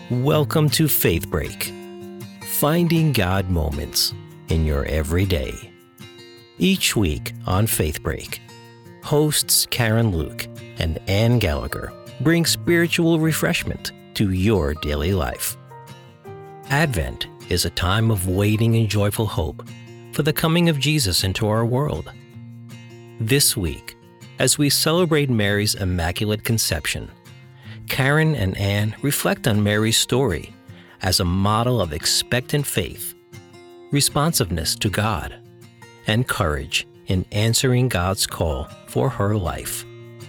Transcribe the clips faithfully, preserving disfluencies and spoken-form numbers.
Welcome to Faith Break, finding God moments in your everyday. Each week on Faith Break, hosts Karen Luke and Ann Gallagher bring spiritual refreshment to your daily life. Advent is a time of waiting and joyful hope for the coming of Jesus into our world. This week, as we celebrate Mary's Immaculate Conception, Karen and Ann reflect on Mary's story as a model of expectant faith, responsiveness to God, and courage in answering God's call for her life.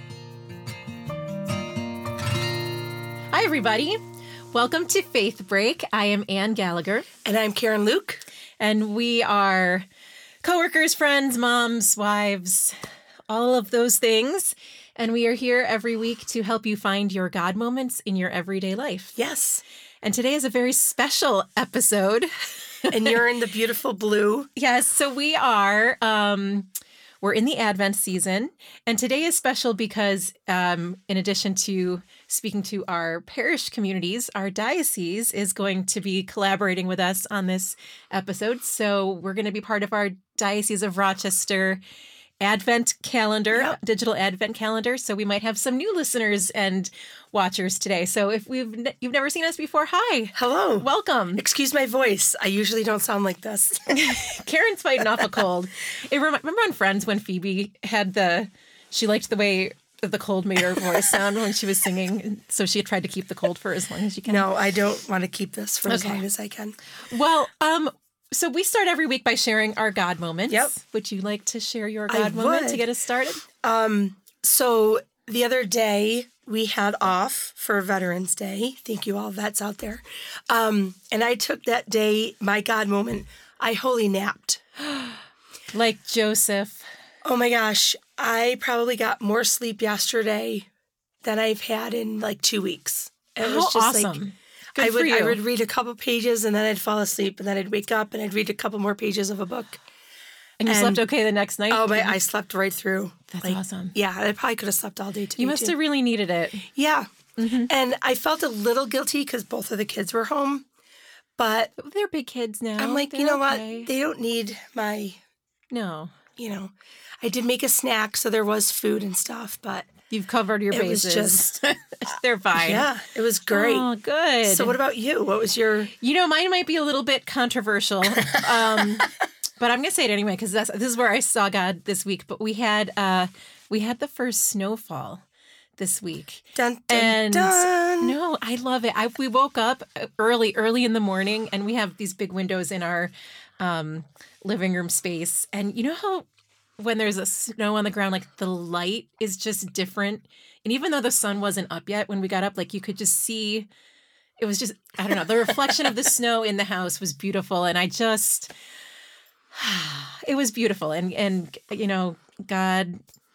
Hi, everybody. Welcome to Faith Break. I am Ann Gallagher. And I'm Karen Luke. And we are coworkers, friends, moms, wives, all of those things. And we are here every week to help you find your God moments in your everyday life. Yes. And today is a very special episode. And you're in the beautiful blue. Yes. So we are, um, we're in the Advent season. And today is special because um, in addition to speaking to our parish communities, our diocese is going to be collaborating with us on this episode. So we're going to be part of our Diocese of Rochester Advent calendar, yep. digital Advent calendar. So we might have some new listeners and watchers today. So if we've ne- you've never seen us before, hi. Hello. Welcome. Excuse my voice. I usually don't sound like this. Karen's fighting off a cold. It rem- remember on Friends when Phoebe had the, she liked the way the cold made her voice sound when she was singing. So she tried to keep the cold for as long as she can. No, I don't want to keep this for okay. as long as I can. Well, um, So we start every week by sharing our God moments. Yep. Would you like to share your God I moment would. to get us started? Um, so the other day we had off for Veterans Day. Thank you all vets out there. Um, and I took that day, my God moment, I holy napped. Like Joseph. Oh my gosh. I probably got more sleep yesterday than I've had in like two weeks. It How was just awesome. like Good I for would you. I would read a couple pages and then I'd fall asleep and then I'd wake up and I'd read a couple more pages of a book. And you and, slept okay the next night? Oh, my, I slept right through. That's like, awesome. Yeah, I probably could have slept all day today, You must too. have really needed it. Yeah. Mm-hmm. And I felt a little guilty because both of the kids were home. But they're big kids now. I'm like, they're you know okay. what? They don't need my, no. you know. I did make a snack, so there was food and stuff, but you've covered your it bases. was just, they're fine. Yeah, it was great. Oh, good. So what about you? What was your... You know, mine might be a little bit controversial, um, but I'm going to say it anyway because this is where I saw God this week. But we had uh, we had the first snowfall this week. Dun, dun, and dun. No, I love it. I, we woke up early, early in the morning, and we have these big windows in our um, living room space. And you know how when there's a snow on the ground, like the light is just different. And even though the sun wasn't up yet when we got up, like you could just see, it was just, I don't know, the reflection of the snow in the house was beautiful. And I just, it was beautiful. And, and, you know, God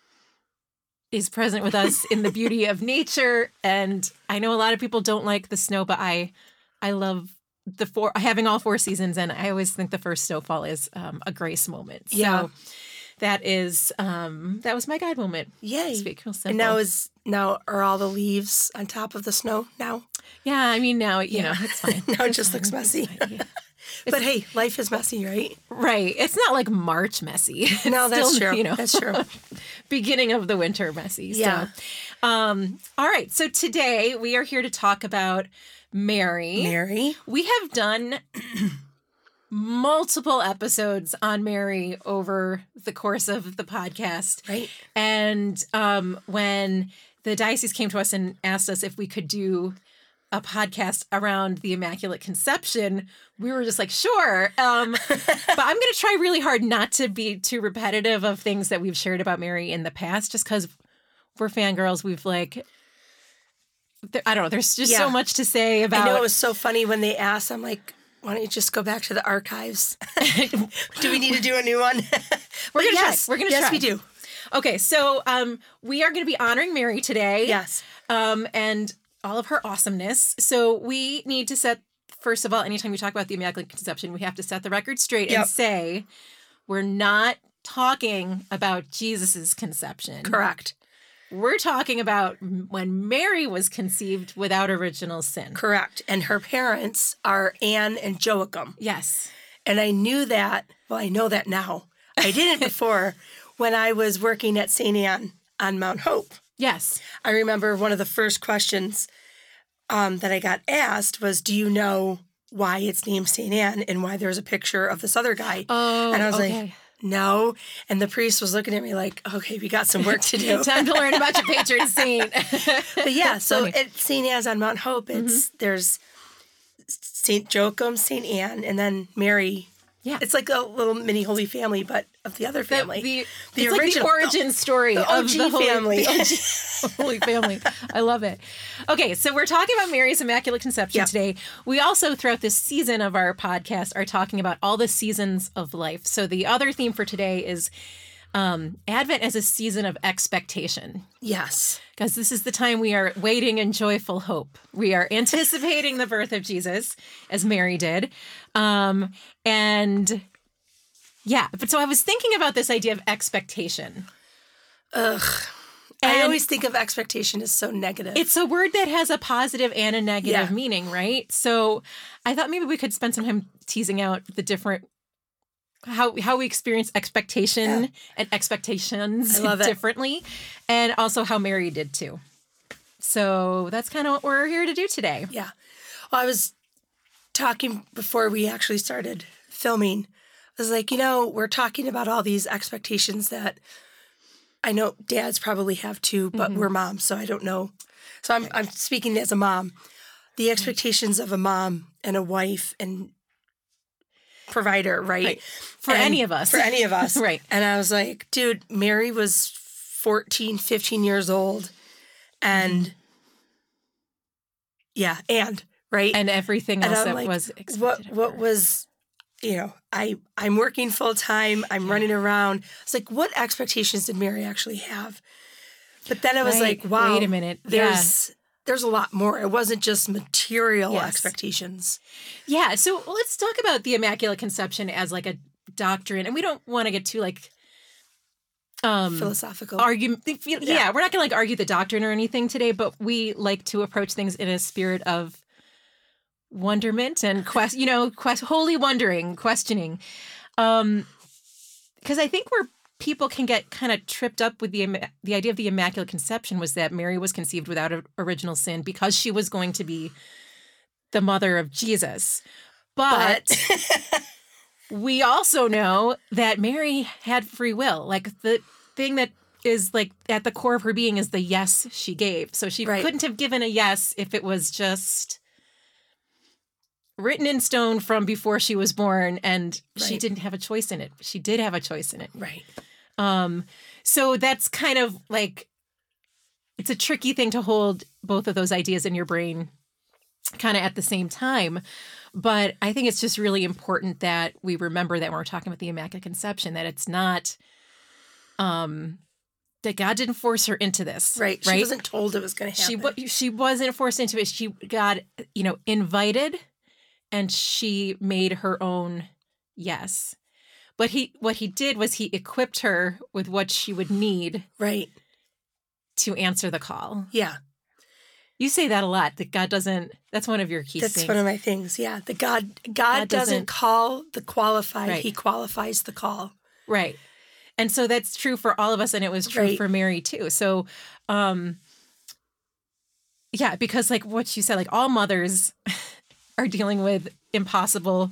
is present with us in the beauty of nature. And I know a lot of people don't like the snow, but I, I love the four, having all four seasons. And I always think the first snowfall is um, a grace moment. Yeah. So, That is, um, that was my God moment. Yay. This week. Real simple. And now is, now are all the leaves on top of the snow now? Yeah, I mean, now, you yeah. know, it's fine. now it it's just fine. looks messy. Yeah. But hey, life is messy, right? Right. It's not like March messy. It's no, that's still, true. You know, that's true. Beginning of the winter messy. Yeah. So, um, all right. So today we are here to talk about Mary. Mary. We have done multiple episodes on Mary over the course of the podcast. Right. And um, when the diocese came to us and asked us if we could do a podcast around the Immaculate Conception, we were just like, sure. Um, but I'm going to try really hard not to be too repetitive of things that we've shared about Mary in the past, just because we're fangirls. We've like, there, I don't know, there's just yeah. so much to say about. I know it was so funny when they asked, I'm like, why don't you just go back to the archives? Do we need to do a new one? We're going to yes, try. We're going to yes, try. we do. Okay, so um, we are going to be honoring Mary today. Yes. Um, and all of her awesomeness. So we need to set, first of all, anytime we talk about the Immaculate Conception, we have to set the record straight yep. and say we're not talking about Jesus's conception. Correct. We're talking about when Mary was conceived without original sin. Correct. And her parents are Anne and Joachim. Yes. And I knew that, well, I know that now. I didn't before when I was working at Saint Anne on Mount Hope. Yes. I remember one of the first questions um, that I got asked was, do you know why it's named Saint Anne and why there's a picture of this other guy? Oh, and I was okay. like, no. And the priest was looking at me like, okay, we got some work to do. Time to learn about your patron saint. But yeah, so funny. at Saint Anne's on Mount Hope, it's mm-hmm. there's Saint Joachim, Saint Anne, and then Mary. Yeah. It's like a little mini Holy Family, but of the other family. The, the, the it's original, like the origin story the of O G the Holy family. The O G, Holy Family. I love it. Okay, so we're talking about Mary's Immaculate Conception yep. today. We also, throughout this season of our podcast, are talking about all the seasons of life. So the other theme for today is um, Advent as a season of expectation. Yes. Because this is the time we are waiting in joyful hope. We are anticipating the birth of Jesus, as Mary did. Um, and... Yeah, but so I was thinking about this idea of expectation. Ugh. And I always think of expectation as so negative. It's a word that has a positive and a negative yeah. meaning, right? So I thought maybe we could spend some time teasing out the different, how how we experience expectation yeah. and expectations differently, and also how Mary did too. So that's kind of what we're here to do today. Yeah. Well, I was talking before we actually started filming. I was like, you know, we're talking about all these expectations that I know dads probably have too, but mm-hmm. we're moms, so I don't know. So I'm I'm speaking as a mom. The expectations of a mom and a wife and provider, right? right. For and any of us. For any of us. Right. And I was like, dude, Mary was fourteen, fifteen years old. And mm-hmm. yeah, and, right? And everything else that like, was expected What, of what her. was... You know, I, I'm working full time. I'm yeah. running around. It's like, what expectations did Mary actually have? But then I was right. like, wow. Wait a minute. There's yeah. there's a lot more. It wasn't just material yes. expectations. Yeah. So let's talk about the Immaculate Conception as like a doctrine. And we don't want to get too like um philosophical. Argue, yeah. yeah. We're not going to like argue the doctrine or anything today, but we like to approach things in a spirit of wonderment and quest, you know, quest, holy wondering, questioning. Um, because I think where people can get kind of tripped up with the the idea of the Immaculate Conception was that Mary was conceived without a, original sin because she was going to be the mother of Jesus. But, but we also know that Mary had free will. Like the thing that is like at the core of her being is the yes she gave. So she right. couldn't have given a yes if it was just written in stone from before she was born, and right. she didn't have a choice in it. She did have a choice in it. Right. Um, so that's kind of like, it's a tricky thing to hold both of those ideas in your brain kind of at the same time. But I think it's just really important that we remember that when we're talking about the Immaculate Conception, that it's not, um, that God didn't force her into this. Right. right? She wasn't told it was going to happen. She, she wasn't forced into it. She got, you know, invited, and she made her own yes. But he, what he did was he equipped her with what she would need, right, to answer the call. Yeah, you say that a lot. That God doesn't. That's one of your key. That's things. one of my things. Yeah, the God, God, God doesn't, doesn't call the qualified. Right. He qualifies the call. Right, and so that's true for all of us, and it was true right. for Mary too. So, um, yeah, because like what you said, like all mothers are dealing with impossible,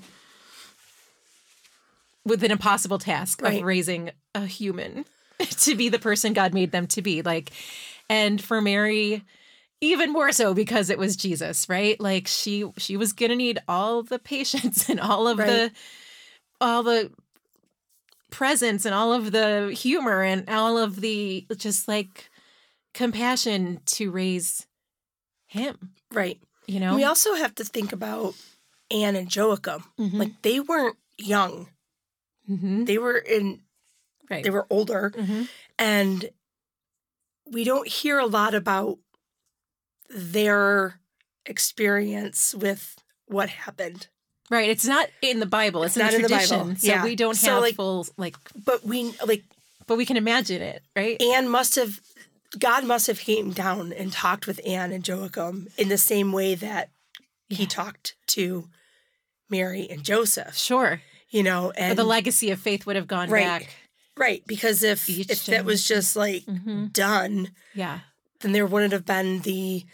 with an impossible task right. of raising a human to be the person God made them to be. Like, and for Mary, even more so because it was Jesus, right? Like she, she was going to need all the patience and all of right. the, all the presence and all of the humor and all of the just like compassion to raise him. Right. You know, we also have to think about Anne and Joachim. Mm-hmm. Like they weren't young; mm-hmm. they were in, right. they were older, mm-hmm. and we don't hear a lot about their experience with what happened. Right. It's not in the Bible. It's, it's in, not the in the tradition. Bible. So yeah. we don't so have like, full like. But we like. But we can imagine it, right? Anne must have God must have came down and talked with Anne and Joachim in the same way that he Yeah. talked to Mary and Joseph, Sure. you know, Or and the legacy of faith would have gone Right. back. right, because if Each if that was generation. just like Mhm. done, Yeah. then there wouldn't have been the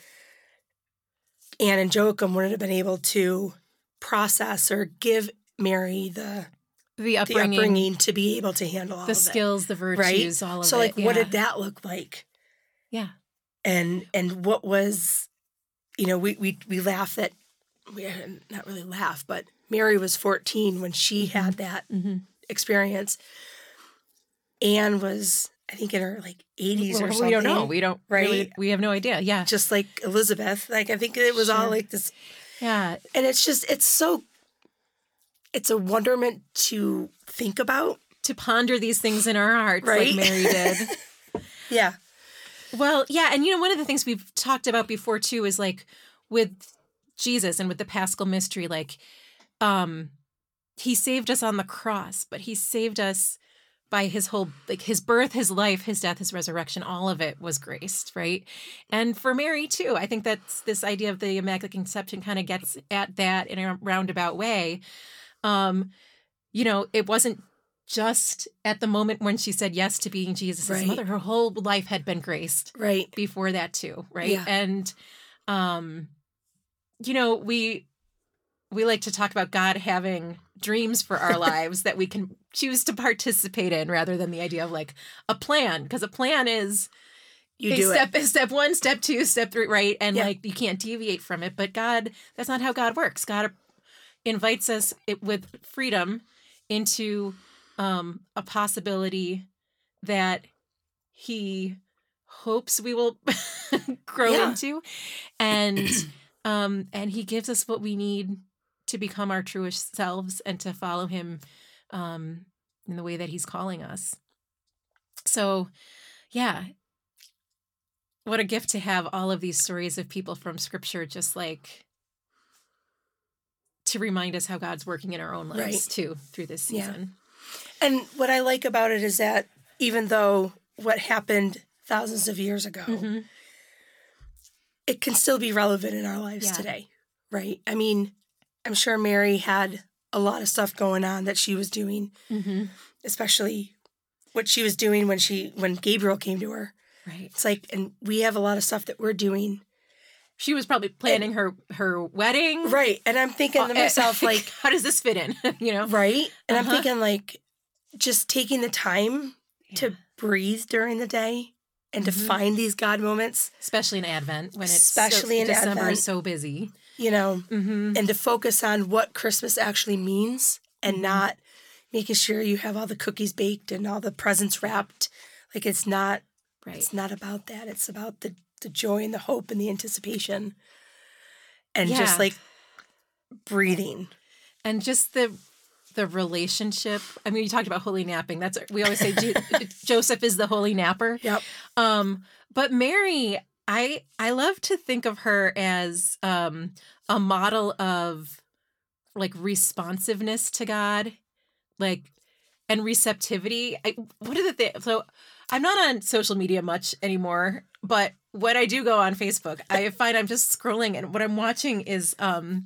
Anne and Joachim wouldn't have been able to process or give Mary the The the upbringing, upbringing to be able to handle all the of it. skills, the Right? virtues, all of So it. like what yeah. did that look like? Yeah. And and what was, you know, we we we laugh that we not really laugh, but Mary was fourteen when she had that Mm-hmm. experience. Anne was, I think, in her like eighties Well, or we something. don't know. We don't right? really, we have no idea. Yeah. Just like Elizabeth. Like I think it was all Sure. like this, Yeah. and it's just it's so it's a wonderment to think about. To ponder these things in our hearts Right? like Mary did. Yeah. Well, yeah. And, you know, one of the things we've talked about before, too, is like with Jesus and with the Paschal mystery, like um, he saved us on the cross, but he saved us by his whole, like his birth, his life, his death, his resurrection, all of it was graced, right? And for Mary, too, I think that's this idea of the Immaculate Conception kind of gets at that in a roundabout way. Um, you know, it wasn't just at the moment when she said yes to being Jesus' Right. mother. Her whole life had been graced Right. before that too, right? Yeah. And um you know, we we like to talk about God having dreams for our lives that we can choose to participate in rather than the idea of like a plan, because a plan is You a do step it. step one, step two, step three, right? And Yeah. like you can't deviate from it. But God, that's not how God works. God invites us it, with freedom into um, a possibility that he hopes we will grow Yeah. into, and um, and he gives us what we need to become our truest selves and to follow him um, in the way that he's calling us. So, yeah, what a gift to have all of these stories of people from Scripture, just like to remind us how God's working in our own lives Right. too through this Yeah. season. And what I like about it is that even though what happened thousands of years ago, Mhm. it can still be relevant in our lives Yeah. today, right? I mean, I'm sure Mary had a lot of stuff going on that she was doing, Mm-hmm. especially what she was doing when she when Gabriel came to her. Right. It's like, and we have a lot of stuff that we're doing, She was probably planning her her wedding. right? And I'm thinking to Uh, myself, like, how does this fit in? you know, right? And I'm Uh-huh. thinking, like, just taking the time Yeah. to breathe during the day and to Mhm. find these God moments, especially in Advent when it's Especially so, in December Advent. is so busy. you know, Mm-hmm. and to focus on what Christmas actually means and Mhm. not making sure you have all the cookies baked and all the presents wrapped. Like it's not Right. it's not about that. It's about the, the joy and the hope and the anticipation. And Yeah. just like breathing. And just the the relationship. I mean, you talked about holy napping. That's we always say Jo- Joseph is the holy napper. Yep. Um, but Mary, I I love to think of her as um, a model of like responsiveness to God, like and receptivity. I, what are the things? So I'm not on social media much anymore, but when I do go on Facebook, I find I'm just scrolling and what I'm watching is um,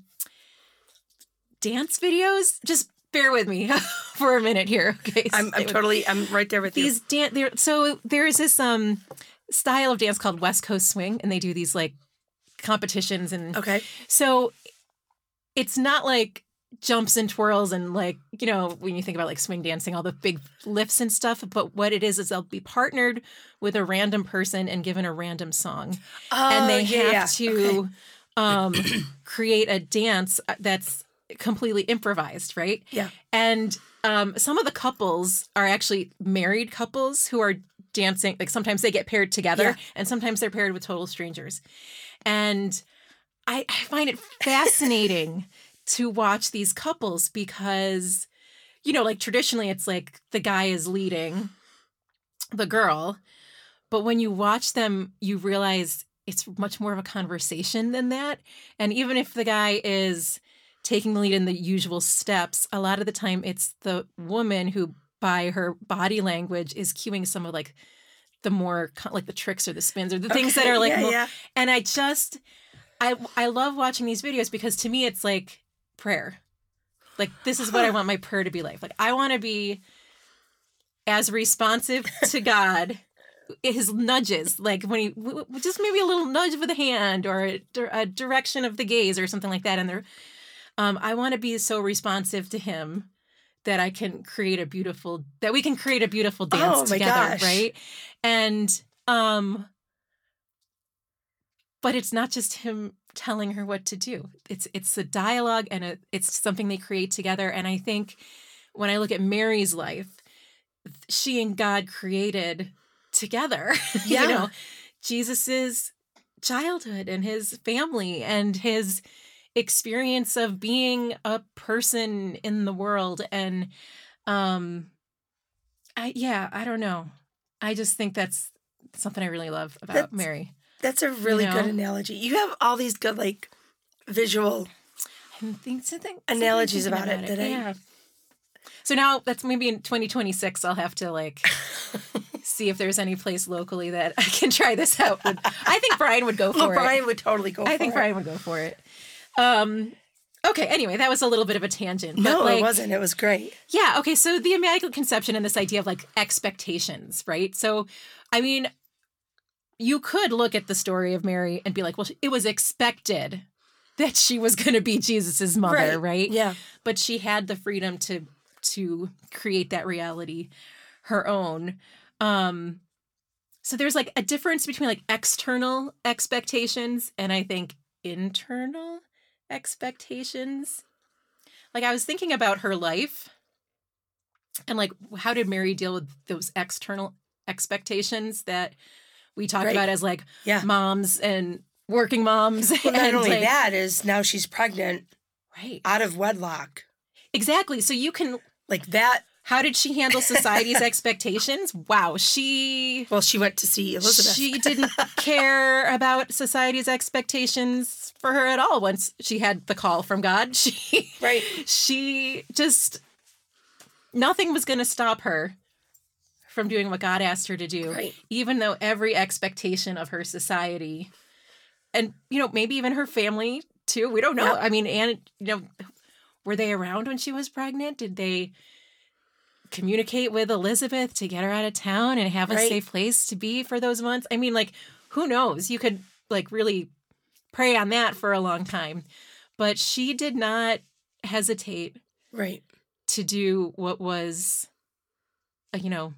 dance videos. Just bear with me for a minute here, okay? I'm Stay I'm with- totally I'm right there with you. these dance. There, so there's this um style of dance called West Coast Swing, and they do these like competitions, and Okay. so it's not like jumps and twirls and like you know when you think about like swing dancing, all the big lifts and stuff. But what it is is they'll be partnered with a random person and given a random song, Oh, and they yeah, have yeah. to Okay. um, create a dance that's completely improvised, right? Yeah. And um, some of the couples are actually married couples who are dancing. Like sometimes they get paired together, Yeah. and sometimes they're paired with total strangers. And I, I find it fascinating to watch these couples because, you know, like traditionally it's like the guy is leading the girl. But when you watch them, you realize it's much more of a conversation than that. And even if the guy is taking the lead in the usual steps, a lot of the time it's the woman who, by her body language, is cueing some of like the more co- like the tricks or the spins or the things that are like, yeah, more, yeah. and I just, I I love watching these videos because to me it's like prayer. Like this is what I want my prayer to be like. Like I want to be as responsive to God, his nudges, like when he w- w- just maybe a little nudge with a hand or a, a direction of the gaze or something like that. And they're, um, I want to be so responsive to him that I can create a beautiful, that we can create a beautiful dance Oh, my together. gosh. Right. And, um, but it's not just him telling her what to do. It's, it's a dialogue and a, it's something they create together. And I think when I look at Mary's life, she and God created together, Yeah. you know, Jesus's childhood and his family and his experience of being a person in the world. And, um, I, yeah, I don't know. I just think that's something I really love about That's- Mary. That's a really You know? good analogy. You have all these good, like, visual I think something analogies something about it that I- yeah. So now that's maybe in twenty twenty-six, I'll have to like see if there's any place locally that I can try this out with. I think Brian would go for Well, it. Brian would totally go for I think it. Brian would go for it. Um, okay, anyway, that was a little bit of a tangent. No, but like, it wasn't. It was great. Yeah, okay, so the Immaculate Conception and this idea of like expectations, right? So, I mean, you could look at the story of Mary and be like, well, it was expected that she was going to be Jesus's mother, right? Yeah. But she had the freedom to to create that reality her own. Um, so there's like a difference between like external expectations and I think internal expectations. Like I was thinking about her life and like how did Mary deal with those external expectations that we talk Right. about as like Yeah. moms and working moms. Well, not and only like, that is now she's pregnant right. out of wedlock. Exactly. So you can, Like that. how did she handle society's expectations? Wow. She, Well, she went to see Elizabeth. she didn't care about society's expectations for her at all once she had the call from God. She, Right. she just, nothing was going to stop her from doing what God asked her to do, Right. even though every expectation of her society and, you know, maybe even her family too. We don't know. Yep. I mean, and, you know, were they around when she was pregnant? Did they communicate with Elizabeth to get her out of town and have a Right. safe place to be for those months? I mean, like, who knows? You could like really pray on that for a long time. But she did not hesitate Right. to do what was, uh, you know,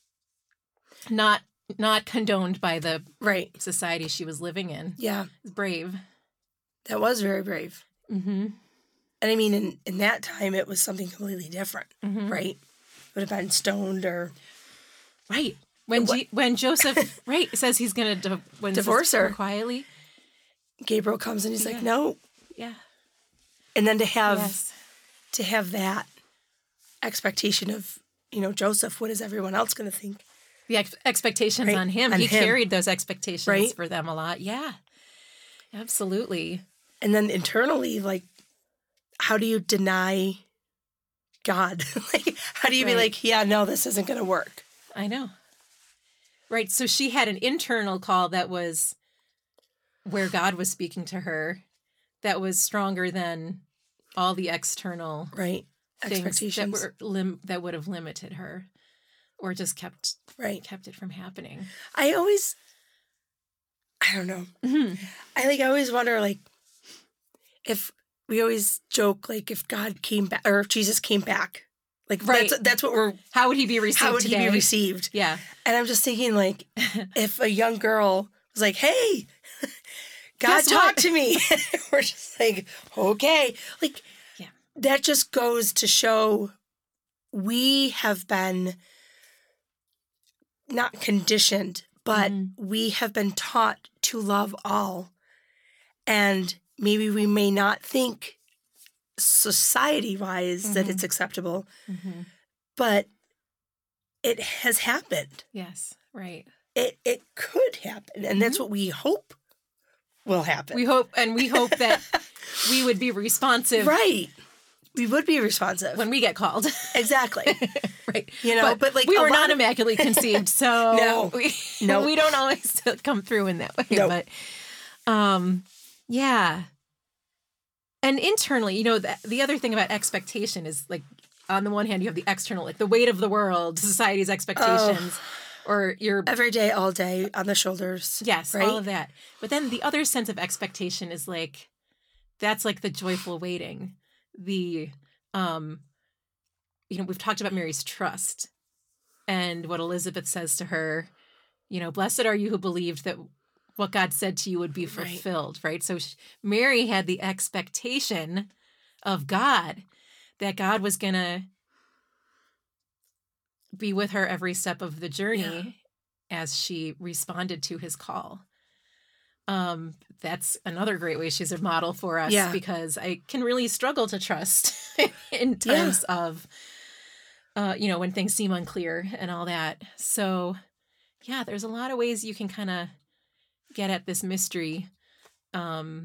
not not condoned by the Right. society she was living in. Yeah. Brave. That was very brave. Mm-hmm. And I mean, in, in that time, it was something completely different, Mm-hmm. right? Would have been stoned or Right. When What- G- when Joseph right says he's gonna di- when Divorce her. quietly. Gabriel comes and he's Yeah. like, no. Yeah. And then to have Yes. to have that expectation of, you know, Joseph, what is everyone else going to think? The ex- expectations Right. on him. On he him. carried those expectations Right. for them a lot. Yeah. Absolutely. And then internally, like, how do you deny God? Like, how do you be Right. like, yeah, no, this isn't going to work? I know. Right. So she had an internal call that was where God was speaking to her that was stronger than all the external Right. things that Expectations. were lim- that would have limited her or just kept Right. kept it from happening. I always, I don't know. Mhm. I like, I always wonder, like, if we always joke, like, if God came back or if Jesus came back, like, Right. that's, that's what we're, How would he be received how would today? he be received? Yeah. And I'm just thinking, like, if a young girl was like, hey, God Guess what? talked to me. We're just like, okay. Like, Yeah. that just goes to show we have been not conditioned, but Mhm. we have been taught to love all. And maybe we may not think society wise that Mhm. it's acceptable, Mm-hmm. but it has happened. Yes. Right. It it could happen. And that's what we hope will happen. We hope, and we hope that we would be responsive right. we would be responsive. when we get called. Exactly. Right. You know, but, like, we a were lot not of- immaculately conceived, so No. we, No. we don't always come through in that way. No. But um, yeah. And internally, you know, the, the other thing about expectation is like, on the one hand, you have the external, like the weight of the world, society's expectations, or your Every day, all day, on the shoulders. yes, right? all of that. But then the other sense of expectation is like, that's like the joyful waiting. The, um, you know, we've talked about Mary's trust and what Elizabeth says to her, you know, blessed are you who believed that what God said to you would be fulfilled, right? right? So she, Mary had the expectation of God, that God was going to be with her every step of the journey yeah. as she responded to his call. Um, that's another great way she's a model for us Yeah. because I can really struggle to trust in times yeah. of, uh, you know, when things seem unclear and all that. So, yeah, there's a lot of ways you can kind of get at this mystery um,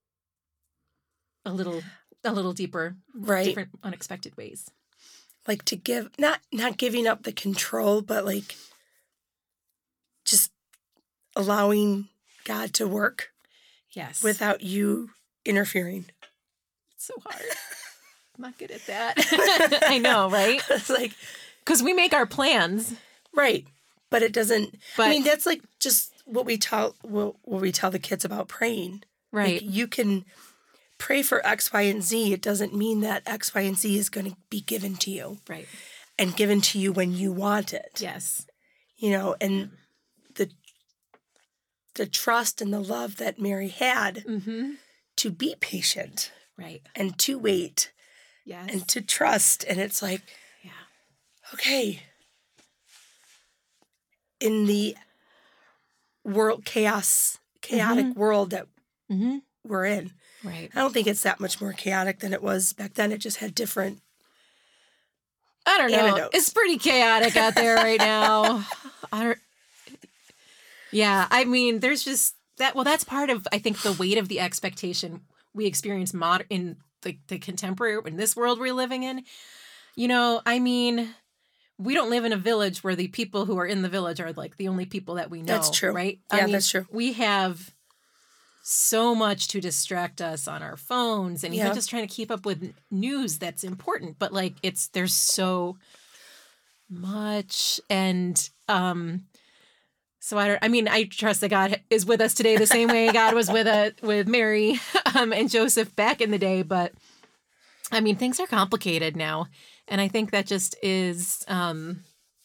a little a little deeper, right? Different unexpected ways. Like to give, not not giving up the control, but like just allowing God to work. Yes. Without you interfering. It's so hard. I'm not good at that. I know, right? It's like, because we make our plans. Right. But it doesn't, but, I mean, that's like just what we tell, what, what we tell the kids about praying. Right. Like you can pray for X, Y, and Z. It doesn't mean that X, Y, and Z is going to be given to you. Right. And given to you when you want it. Yes. You know, and the the trust and the love that Mary had mm-hmm. to be patient. Right. And to wait. Yes. And to trust. And it's like, yeah. Okay. In the world chaos, chaotic mm-hmm. world that mm-hmm. we're in. Right. I don't think it's that much more chaotic than it was back then. It just had different I don't know. antidotes. It's pretty chaotic out there right now. I don't Yeah, I mean, there's just that well, that's part of I think the weight of the expectation we experience mod in the, the contemporary in this world we're living in. You know, I mean, we don't live in a village where the people who are in the village are like the only people that we know. That's true. Right? Yeah, I mean, that's true. We have so much to distract us on our phones and even yeah. just trying to keep up with news that's important. But like it's there's so much and um so I don't I mean I trust that God is with us today the same way God was with a with Mary um and Joseph back in the day, but I mean things are complicated now. And I think that just is um,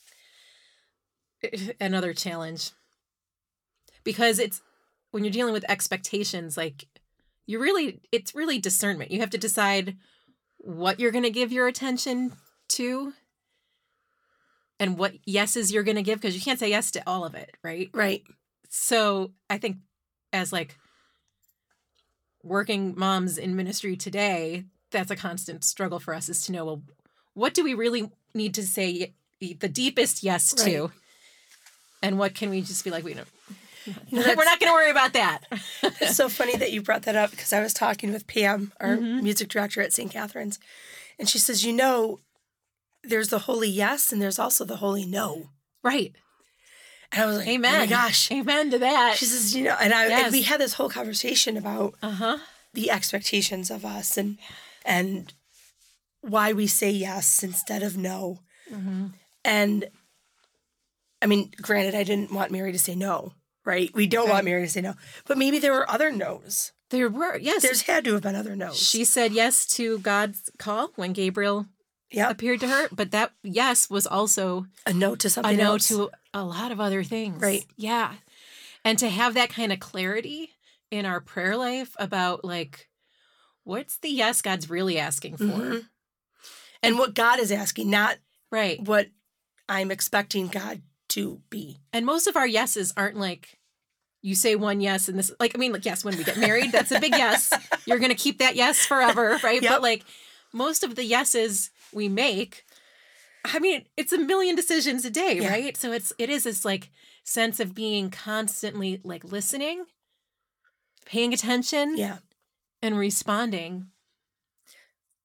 another challenge because it's when you're dealing with expectations, like you really, it's really discernment. You have to decide what you're going to give your attention to and what yeses you're going to give because you can't say yes to all of it, right? Right. So I think as like working moms in ministry today, that's a constant struggle for us is to know, well, what do we really need to say the deepest yes to? Right. And what can we just be like, we don't, we're not going to worry about that. It's so funny that you brought that up because I was talking with Pam, our mm-hmm. music director at Saint Catherine's, and she says, you know, there's the holy yes and there's also the holy no. Right. And I was like, amen. Oh my gosh. Amen to that. She says, you know, and I yes. and we had this whole conversation about uh-huh. the expectations of us and and why we say yes instead of no. Mm-hmm. And I mean, granted, I didn't want Mary to say no, right? We don't right. want Mary to say no. But maybe there were other no's. There were, yes. There's had to have been other no's. She said yes to God's call when Gabriel yep. appeared to her. But that yes was also a no to something a no else. to a lot of other things. Right. Yeah. And to have that kind of clarity in our prayer life about like, what's the yes God's really asking for? Mm-hmm. And what God is asking, not right. what I'm expecting God to be. And most of our yeses aren't like, you say one yes and this, like, I mean, like, yes, when we get married, that's a big yes. You're going to keep that yes forever, right? Yep. But like most of the yeses we make, I mean, it's a million decisions a day, yeah. right? So it's, it is this like sense of being constantly like listening, paying attention yeah. and responding.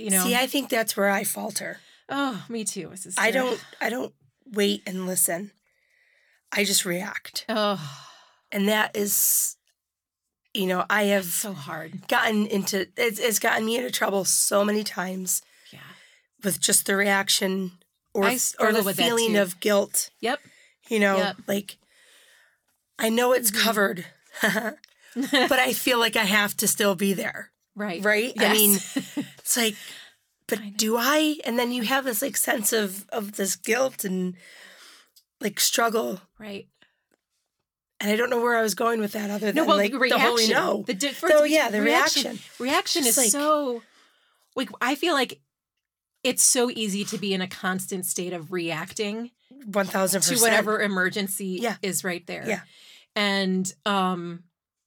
you know. See, I think that's where I falter. Oh, me too, sister. I don't I don't wait and listen. I just react. Oh. And that is, you know, I have so hard. gotten into, it's, it's gotten me into trouble so many times. Yeah. With just the reaction or, I or the with that feeling too. of guilt. Yep. You know, Yep. like, I know it's Mm-hmm. covered, but I feel like I have to still be there. Right. Right? Yes. I mean, it's like, but I know. do I? And then you have this like sense of, of this guilt and like struggle. Right. And I don't know where I was going with that other than No, well, like the the reaction. holy no. The di- Oh, yeah, the reaction. Reaction Just is like- so, like, I feel like it's so easy to be in a constant state of reacting one thousand percent. to whatever emergency Yeah. is right there. Yeah. And, um,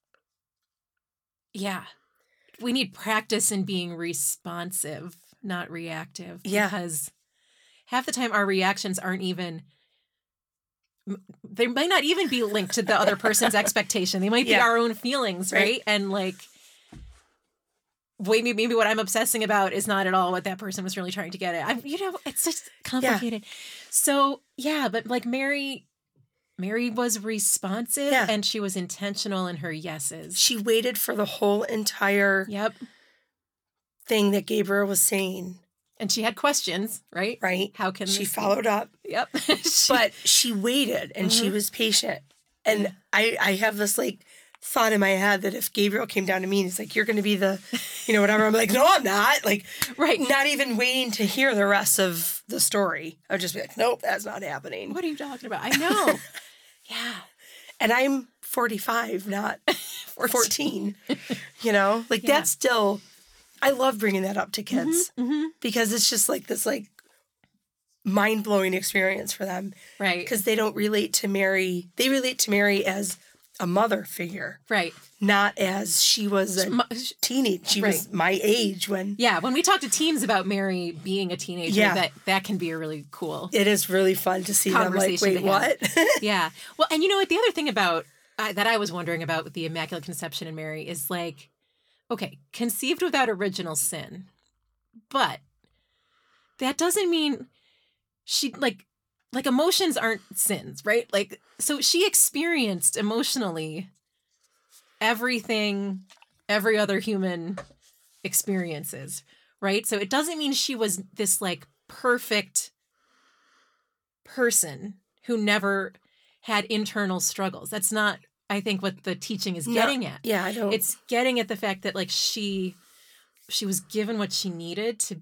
yeah, we need practice in being responsive, not reactive. Yeah. Because half the time our reactions aren't even, they might not even be linked to the other person's expectation. They might be Yeah. our own feelings, right? Right. And like, maybe maybe what I'm obsessing about is not at all what that person was really trying to get at. I'm, you know, it's just complicated. So yeah, but like Mary, Mary was responsive Yeah. and she was intentional in her yeses. She waited for the whole entire Yep. thing that Gabriel was saying, And she had questions, right? right? How can She this be? followed up, Yep. She- but she waited and she Mhm. was patient. And I, I have this like thought in my head that if Gabriel came down to me and he's like, you're going to be the, you know, whatever, I'm like, no, I'm not. Like, right. not even waiting to hear the rest of the story. I would just be like, nope, that's not happening. What are you talking about? I know. Yeah. And I'm forty-five, not fourteen. You know, like Yeah. that's still, I love bringing that up to kids Mm-hmm. because it's just like this like mind blowing experience for them Right. because they don't relate to Mary. They relate to Mary as a mother figure, Right. not as she was a Mu- teenage. She was Right. my age when Yeah, when we talk to teens about Mary being a teenager, Yeah. that that can be a really cool. it is really fun to see them like, Conversation wait, to have. what? Yeah. Well, and you know what? The other thing about uh, that I was wondering about with the Immaculate Conception in Mary is like, okay, conceived without original sin, but that doesn't mean she like like emotions aren't sins, right? Like, so she experienced emotionally everything every other human experiences, right? So it doesn't mean she was this like perfect person who never had internal struggles. That's not, I think, what the teaching is No, getting at. Yeah, I don't. It's getting at the fact that like she she was given what she needed to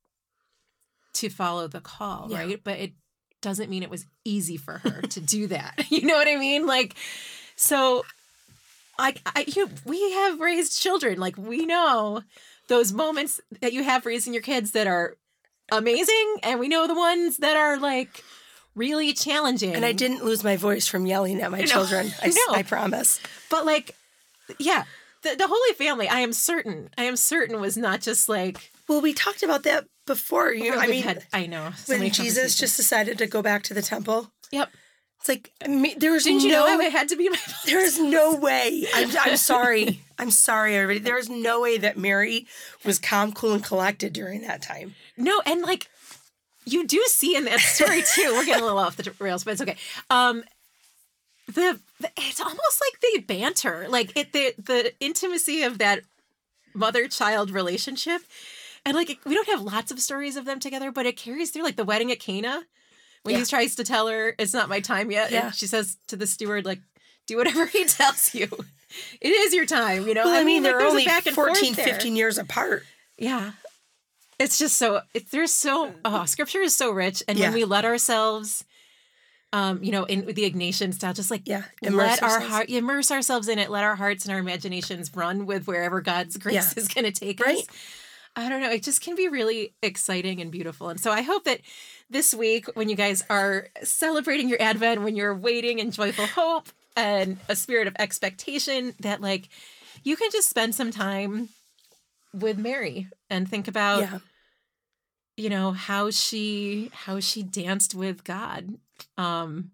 to follow the call, Yeah. right? But it doesn't mean it was easy for her to do that. You know what I mean? Like, so I, I you we have raised children. Like, we know those moments that you have raising your kids that are amazing, and we know the ones that are like really challenging. and I didn't lose my voice from yelling at my know. children. I, s- No. I promise. But like, yeah, the, the Holy Family, I am certain, I am certain was not just like, Well, we talked about that before. You know, I we've mean, had- I know. so when many Jesus conversations. just decided to go back to the temple, Yep. it's like I mean, there was Didn't you no, know I had to be my there is no way. I'm, I'm sorry. I'm sorry, everybody. There is no way that Mary was calm, cool, and collected during that time. No, and like, you do see in that story too. We're getting a little off the rails, but it's okay. Um, the, the it's almost like they banter, like it the the intimacy of that mother-child relationship, and like it, we don't have lots of stories of them together, but it carries through. Like the wedding at Cana, when Yeah. he tries to tell her it's not my time yet, Yeah. and she says to the steward, like, do whatever he tells you. It is your time, you know. Well, I, mean, like, they're there's a only back and forth fourteen, there. fifteen years apart. Yeah. It's just so, it, there's so, oh, scripture is so rich. And Yeah. when we let ourselves, um, you know, in the Ignatian style, just like Yeah, immerse let our ourselves. heart, immerse ourselves in it, let our hearts and our imaginations run with wherever God's grace Yeah. is going to take Right. us. I don't know. It just can be really exciting and beautiful. And so I hope that this week, when you guys are celebrating your Advent, when you're waiting in joyful hope and a spirit of expectation, that like you can just spend some time with Mary and think about, Yeah. you know, how she how she danced with God um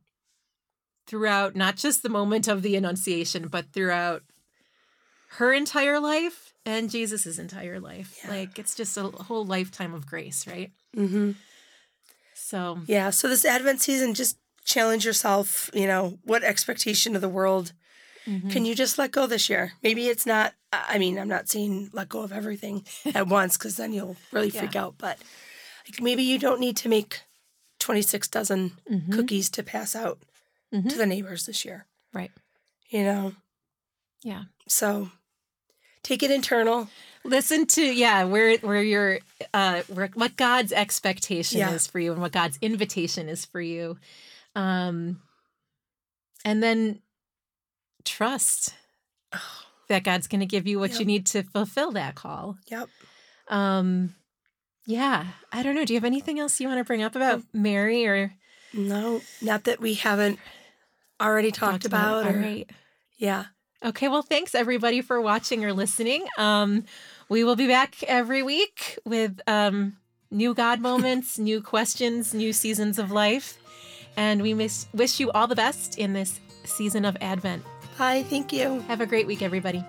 throughout not just the moment of the Annunciation, but throughout her entire life and Jesus' entire life. Yeah. Like, it's just a whole lifetime of grace, right? Mm-hmm. So, Yeah. So this Advent season, just challenge yourself. You know, what expectation of the world mm-hmm. can you just let go this year? Maybe it's not, I mean, I'm not saying let go of everything at once because then you'll really freak Yeah. out. But like, maybe you don't need to make twenty-six dozen mm-hmm. cookies to pass out Mm-hmm. to the neighbors this year. Right. You know? Yeah. So take it internal. Listen to, yeah, where where your, uh, where, what God's expectation Yeah. is for you and what God's invitation is for you. Um, and then trust that God's going to give you what Yep. you need to fulfill that call. Yep. Um, yeah, I don't know. Do you have anything else you want to bring up about Mary or No, not that we haven't already talked, about. All or, right. Yeah. Okay, well, thanks everybody for watching or listening. Um, we will be back every week with um, new God moments, new questions, new seasons of life. And we miss, wish you all the best in this season of Advent. Bye. Thank you. Have a great week, everybody.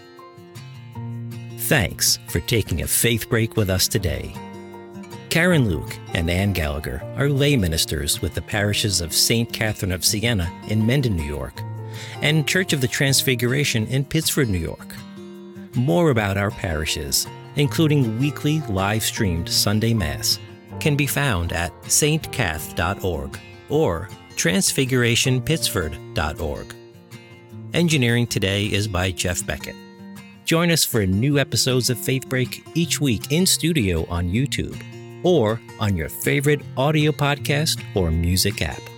Thanks for taking a faith break with us today. Karen Luke and Ann Gallagher are lay ministers with the parishes of Saint Catherine of Siena in Mendon, New York, and Church of the Transfiguration in Pittsford, New York. More about our parishes, including weekly live-streamed Sunday Mass, can be found at s t cath dot org or transfiguration pittsford dot org. Engineering today is by Jeff Beckett. Join us for new episodes of Faith Break each week in studio on YouTube or on your favorite audio podcast or music app.